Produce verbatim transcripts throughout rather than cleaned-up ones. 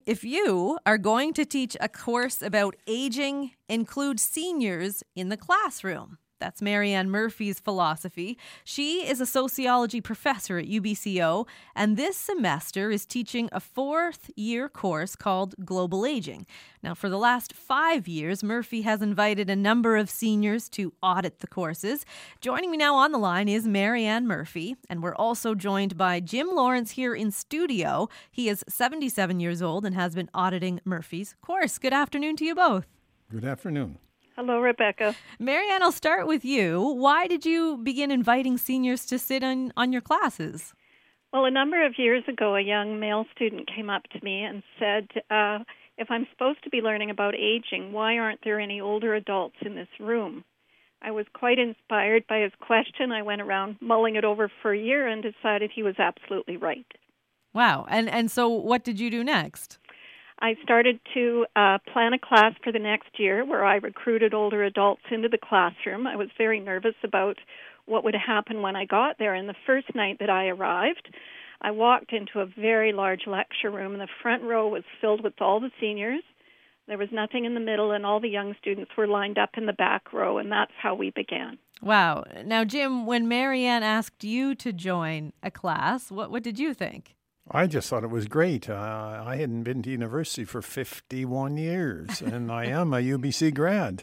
If you are going to teach a course about aging, include seniors in the classroom. That's Marianne Murphy's philosophy. She is a sociology professor at U B C O, and this semester is teaching a fourth-year course called Global Aging. Now, for the last five years, Murphy has invited a number of seniors to audit the courses. Joining me now on the line is Marianne Murphy, and we're also joined by Jim Lawrence here in studio. He is seventy-seven years old and has been auditing Murphy's course. Good afternoon to you both. Good afternoon. Hello, Rebecca. Marianne, I'll start with you. Why did you begin inviting seniors to sit on, on your classes? Well, a number of years ago, a young male student came up to me and said, uh, if I'm supposed to be learning about aging, why aren't there any older adults in this room? I was quite inspired by his question. I went around mulling it over for a year and decided he was absolutely right. Wow. And, and so what did you do next? I started to uh, plan a class for the next year where I recruited older adults into the classroom. I was very nervous about what would happen when I got there. And the first night that I arrived, I walked into a very large lecture room, and the front row was filled with all the seniors. There was nothing in the middle, and all the young students were lined up in the back row, and that's how we began. Wow. Now, Jim, when Marianne asked you to join a class, what, what did you think? I just thought it was great. Uh, I hadn't been to university for fifty-one years, and I am a U B C grad.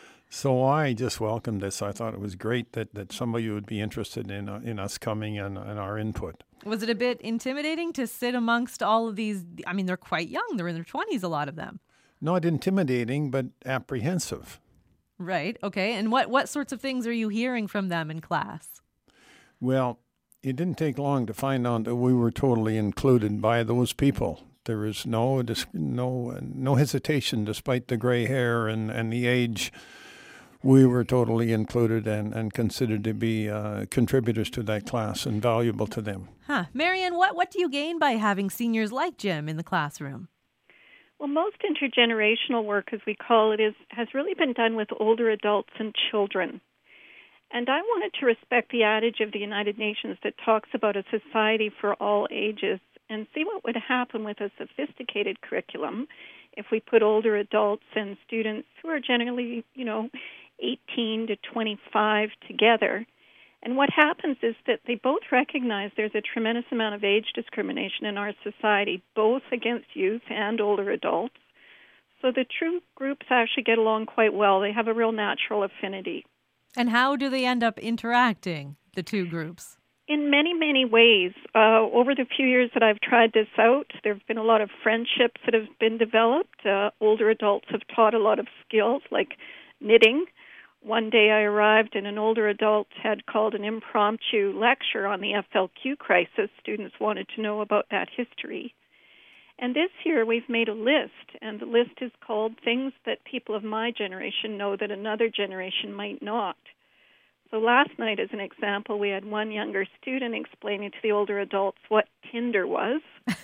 So I just welcomed this. I thought it was great that, that somebody would be interested in uh, in us coming and, and our input. Was it a bit intimidating to sit amongst all of these? I mean, they're quite young. They're in their twenties, a lot of them. Not intimidating, but apprehensive. Right. Okay. And what, what sorts of things are you hearing from them in class? Well, it didn't take long to find out that we were totally included by those people. There was no no no hesitation, despite the gray hair and, and the age. We were totally included and, and considered to be uh, contributors to that class and valuable to them. Huh. Marianne, what, what do you gain by having seniors like Jim in the classroom? Well, most intergenerational work, as we call it, is has really been done with older adults and children. And I wanted to respect the adage of the United Nations that talks about a society for all ages and see what would happen with a sophisticated curriculum if we put older adults and students who are generally, you know, eighteen to twenty-five together. And what happens is that they both recognize there's a tremendous amount of age discrimination in our society, both against youth and older adults. So the two groups actually get along quite well. They have a real natural affinity. And how do they end up interacting, the two groups? In many, many ways. Uh, over the few years that I've tried this out, there have been a lot of friendships that have been developed. Uh, older adults have taught a lot of skills like knitting. One day I arrived and an older adult had called an impromptu lecture on the F L Q crisis. Students wanted to know about that history. And this year we've made a list, and the list is called Things That People of My Generation Know That Another Generation Might Not. So last night, as an example, we had one younger student explaining to the older adults what Tinder was.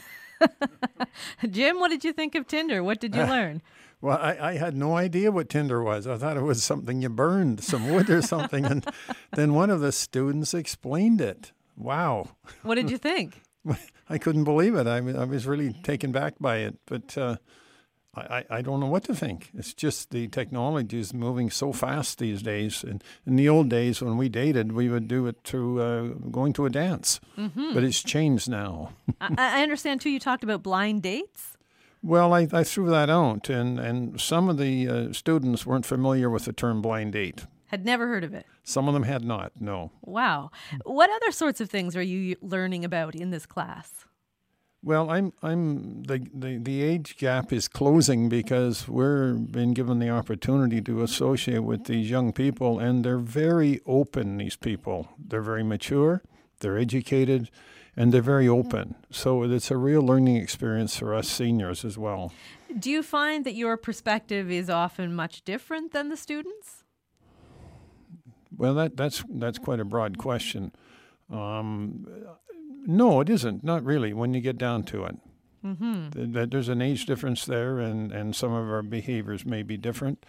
Jim, what did you think of Tinder? What did you learn? Well, I, I had no idea what Tinder was. I thought it was something you burned, some wood or something. And then one of the students explained it. Wow. What did you think? I couldn't believe it. I, I was really taken back by it. But uh, I, I don't know what to think. It's just the technology is moving so fast these days. And in the old days when we dated, we would do it through uh, going to a dance. Mm-hmm. But it's changed now. I, I understand, too, you talked about blind dates? Well, I, I threw that out. And, and some of the uh, students weren't familiar with the term blind date. Had never heard of it? Some of them had not, no. Wow. What other sorts of things are you learning about in this class? Well, I'm I'm the, the, the age gap is closing because we're been given the opportunity to associate with these young people, and they're very open, these people. They're very mature, they're educated, and they're very open. So it's a real learning experience for us seniors as well. Do you find that your perspective is often much different than the students? Well, that that's that's quite a broad question. Um, no, it isn't. Not really. When you get down to it, mm-hmm. Th- there's an age difference there, and, and some of our behaviors may be different.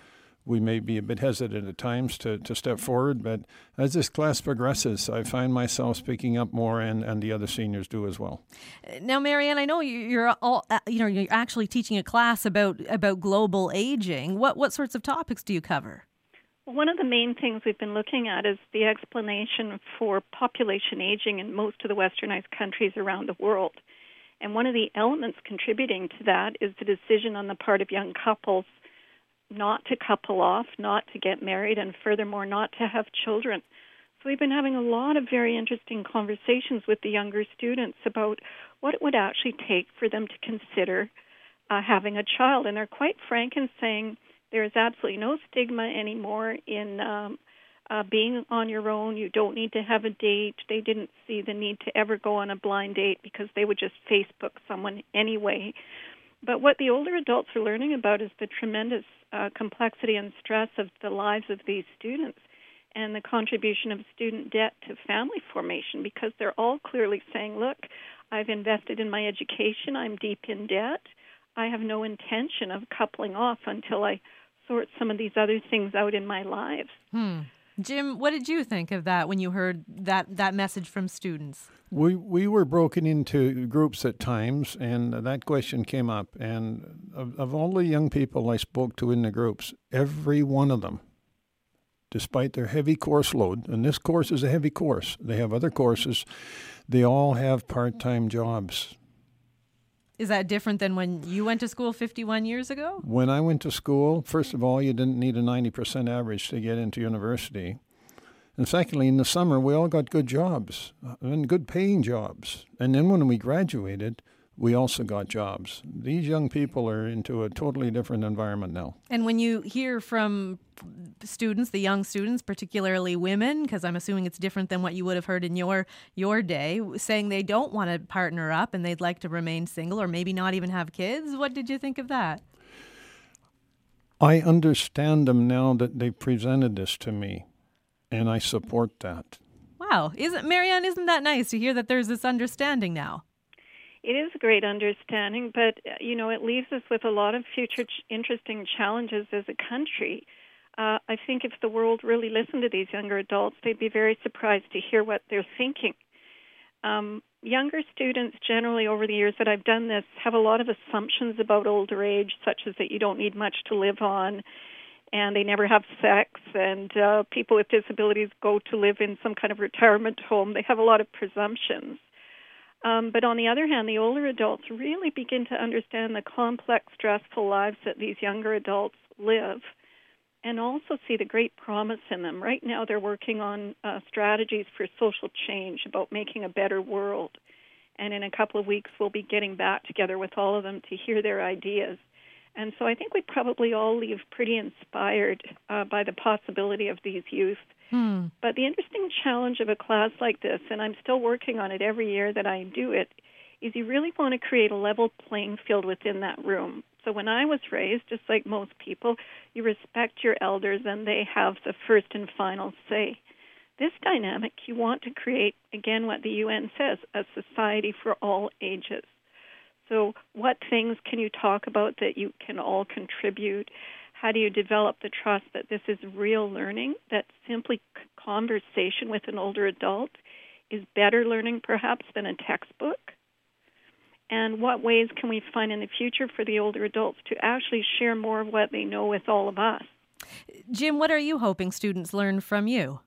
we may be a bit hesitant at times to, to step forward, but as this class progresses, I find myself speaking up more, and, and the other seniors do as well. Now, Marianne, I know you're all, you know, you're actually teaching a class about about global aging. What what sorts of topics do you cover? One of the main things we've been looking at is the explanation for population aging in most of the westernized countries around the world. And one of the elements contributing to that is the decision on the part of young couples not to couple off, not to get married, and furthermore, not to have children. So we've been having a lot of very interesting conversations with the younger students about what it would actually take for them to consider uh, having a child. And they're quite frank in saying there is absolutely no stigma anymore in um, uh, being on your own. You don't need to have a date. They didn't see the need to ever go on a blind date because they would just Facebook someone anyway. But what the older adults are learning about is the tremendous uh, complexity and stress of the lives of these students and the contribution of student debt to family formation, because they're all clearly saying, look, I've invested in my education, I'm deep in debt, I have no intention of coupling off until I sort some of these other things out in my lives. Hmm. Jim, what did you think of that when you heard that, that message from students? We we were broken into groups at times, and that question came up. And of, of all the young people I spoke to in the groups, every one of them, despite their heavy course load, and this course is a heavy course, they have other courses, they all have part-time jobs. Is that different than when you went to school fifty-one years ago? When I went to school, first of all, you didn't need a ninety percent average to get into university. And secondly, in the summer, we all got good jobs, and good paying jobs. And then when we graduated, we also got jobs. These young people are into a totally different environment now. And when you hear from students, the young students, particularly women, because I'm assuming it's different than what you would have heard in your your day, saying they don't want to partner up and they'd like to remain single or maybe not even have kids, what did you think of that? I understand them now that they presented this to me, and I support that. Wow. Isn't Marianne, isn't that nice to hear that there's this understanding now? It is a great understanding, but, you know, it leaves us with a lot of future ch- interesting challenges as a country. Uh, I think if the world really listened to these younger adults, they'd be very surprised to hear what they're thinking. Um, younger students generally over the years that I've done this have a lot of assumptions about older age, such as that you don't need much to live on, and they never have sex, and uh, people with disabilities go to live in some kind of retirement home. They have a lot of presumptions. Um, but on the other hand, the older adults really begin to understand the complex, stressful lives that these younger adults live, and also see the great promise in them. Right now they're working on uh, strategies for social change, about making a better world. And in a couple of weeks, we'll be getting back together with all of them to hear their ideas. And so I think we probably all leave pretty inspired uh, by the possibility of these youth. Hmm. But the interesting challenge of a class like this, and I'm still working on it every year that I do it, is you really want to create a level playing field within that room. So when I was raised, just like most people, you respect your elders and they have the first and final say. This dynamic, you want to create, again, what the U N says, a society for all ages. So what things can you talk about that you can all contribute? How do you develop the trust that this is real learning, that simply conversation with an older adult is better learning perhaps than a textbook? And what ways can we find in the future for the older adults to actually share more of what they know with all of us? Jim, what are you hoping students learn from you?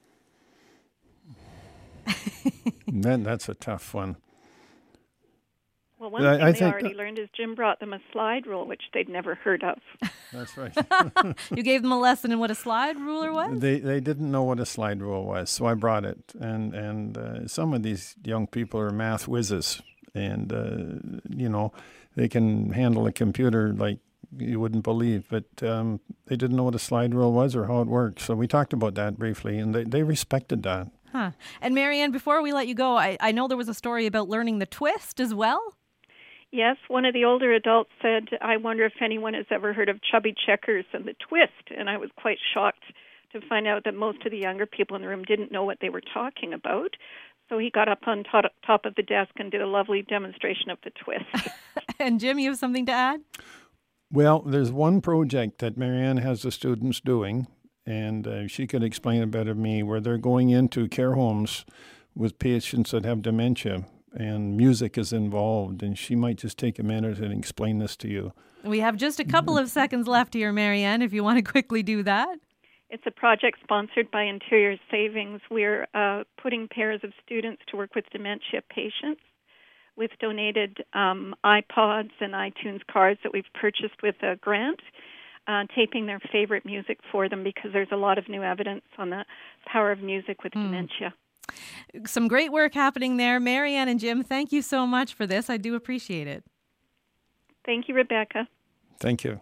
Then that's a tough one. Well, one I, thing I they think, already learned is Jim brought them a slide rule, which they'd never heard of. That's right. You gave them a lesson in what a slide ruler was? They they didn't know what a slide rule was, so I brought it. And and uh, some of these young people are math whizzes, and uh, you know they can handle a computer like you wouldn't believe. But um, they didn't know what a slide rule was or how it worked. So we talked about that briefly, and they, they respected that. Huh. And Marianne, before we let you go, I, I know there was a story about learning the twist as well. Yes, one of the older adults said, I wonder if anyone has ever heard of chubby checkers and the twist. And I was quite shocked to find out that most of the younger people in the room didn't know what they were talking about. So he got up on top top of the desk and did a lovely demonstration of the twist. And Jim, you have something to add? Well, there's one project that Marianne has the students doing, and uh, she could explain it better than me, where they're going into care homes with patients that have dementia, and music is involved, and she might just take a minute and explain this to you. We have just a couple of seconds left here, Marianne, if you want to quickly do that. It's a project sponsored by Interior Savings. We're uh, putting pairs of students to work with dementia patients with donated um, iPods and iTunes cards that we've purchased with a grant, uh, taping their favorite music for them because there's a lot of new evidence on the power of music with mm. dementia. Some great work happening there. Marianne and Jim, thank you so much for this. I do appreciate it. Thank you, Rebecca. Thank you.